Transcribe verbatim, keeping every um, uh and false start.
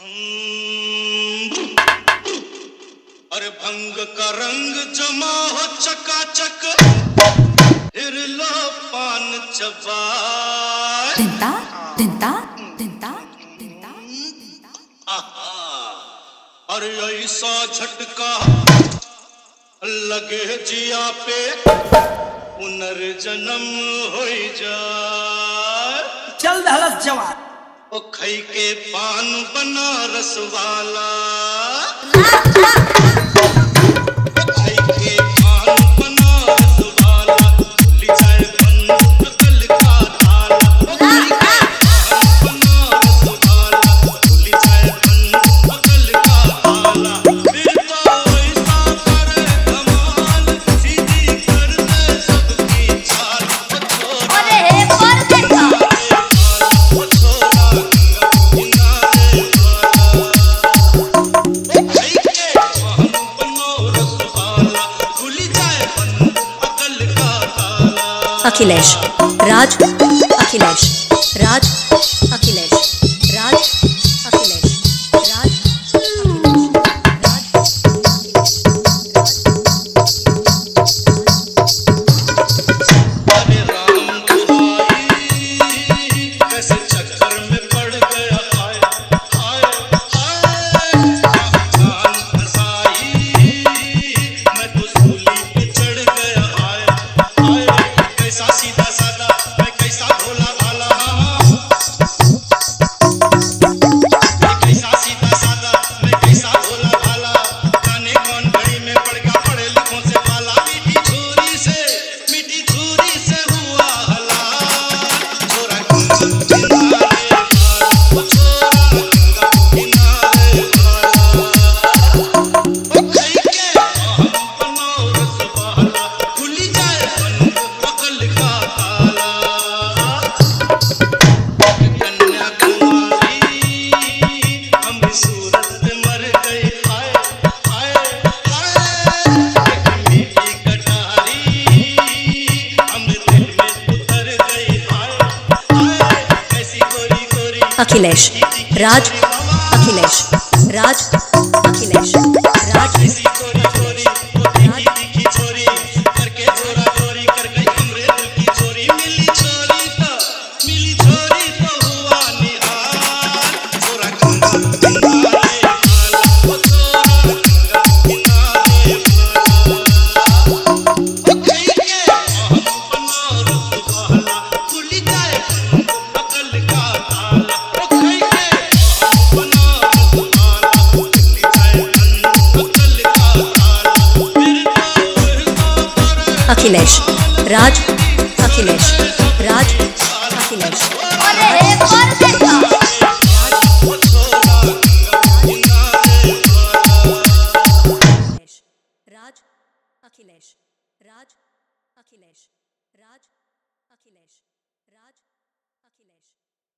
अरे भंग का रंग जमा हो चकाचक, फिर लो पान चबा। तिंता तिंता तिंता तिंता आहा, अरे ऐसा झटका लगे जिया पे, पुनर्जन्म हो जाए। चल दहलत जवान ओ खई के पान बनारस वाला, ओ खई के पान बनारस वाला, खुली जाए बंद अकल का ताला। ओ खई के पान बनारस वाला, खुली जाए बंद अकल का ताला। फिर तो ऐसा करे कमाल, सीधी कर दे सबकी चाल। ओ छोरा अरे हे पर देखा ओ छोरा किनारे वाला, ओ खई के पान बनारस वाला, खुली जाए बंद अकल का ताला। अखिलेश राज अखिलेश राज अखिलेश राज अखिलेश राज अरे राम दुहाई, कैसे चक्कर में पड़ गया। हाय हाय हाय, जान फसाई, मैं तो सूली पे चढ़ गया। हाय हाय, कैसा सीधा साधा, मैं कैसा भोला भाला। मैं कैसा सीधा साधा, मैं कैसा भोला भाला। जाने कौन घड़ी में पड़ गया पढ़े लिखों से पाला। मीठी छुरी से मीठी छुरी से हुआ हलाल। छोरा गंगा किनारे वाला, ओ छोरा गंगा किनारे वाला, ओ खई के पान बनारस वाला, खुली जाए बंद अकल का ताला। कन्याकुमारी हम भी सूरत पे मर गए। हाय हाय हाय, मीठी कटारी हम दिल में उतर गई। हाय हाय, कैसी गोरी गोरी अखिलेश राज अखिलेश राज अखिलेश राज कैसी गोरी गोरी वो तीखी तीखी छोरी, करके जोरा जोरी कर गई हमरे दिल की चोरी। मिली छोरी तो मिली छोरी तो हुआ निहाल। छोरा गंगा किनारे वाला, ओ छोरा गंगा किनारे वाला, ओ खई के पान बनारस वाला, खुली जाए बंद अकल का ताला। ओ खई के पान बनारस वाला, खुली जाए बंद अकल का ताला। फिर तो फिर तो करे अखिलेश राज अखिलेश राज अखिलेश अरे हे पर देखा, ओ छोरा गंगा किनारे वाला। राज अखिलेश राज अखिलेश राज अखिलेश राज अखिलेश